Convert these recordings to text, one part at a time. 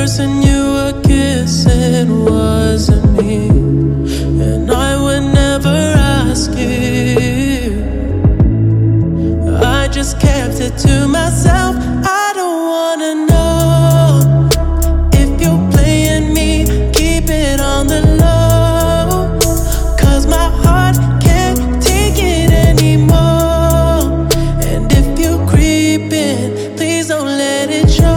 person you were kissing wasn't me, and I would never ask you. I just kept it to myself. I don't wanna know if you're playing me. Keep it on the low, 'cause my heart can't take it anymore. And if you're creeping, please don't let it show.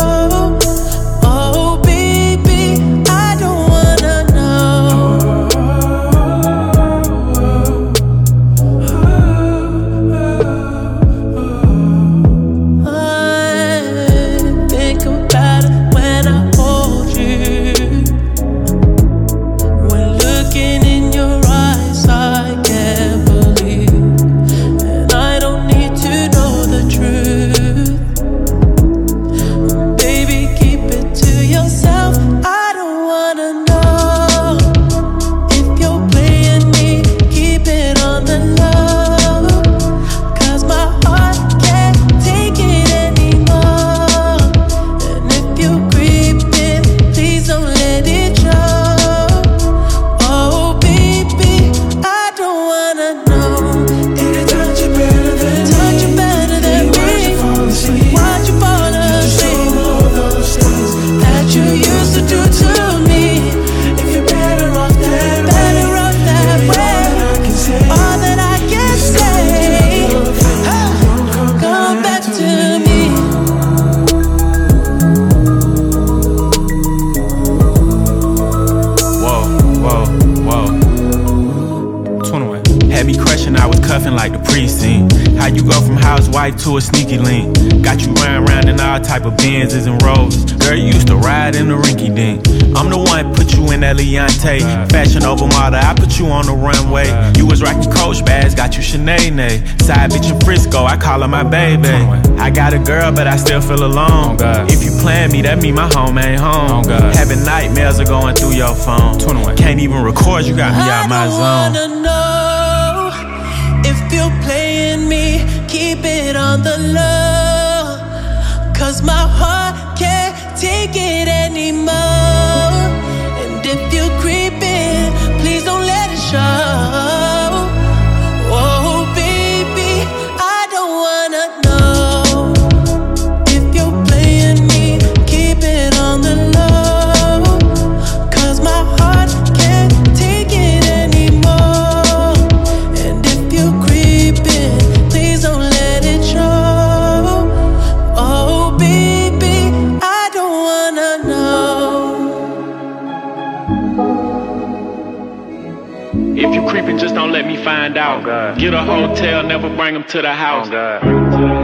Had me crushing, I was cuffing like the precinct. How you go from housewife to a sneaky link? Got you riding around in all type of Benzes and Rovers. Girl, you used to ride in the rinky dink. I'm the one put you in that Leontay. Fashion over model, I put you on the runway. You was rocking Coach bags, got you Sinead. Side bitch in Frisco, I call her my baby. I got a girl, but I still feel alone. If you plan me, that mean my home ain't home. Having nightmares are going through your phone. Can't even record, you got me out my zone. I don't wanna know if you're playing me. Keep it on the low, 'cause my heart can't take it anymore. And if you're creeping, please don't let it show. Oh baby, I don't wanna know if you're playing me. Keep it on the low, 'cause my heart can't take it anymore. And if you're creeping, please don't let it show. Oh baby, I don't wanna know. If you creeping, just don't let me find out. Get a hotel, never bring them to the house.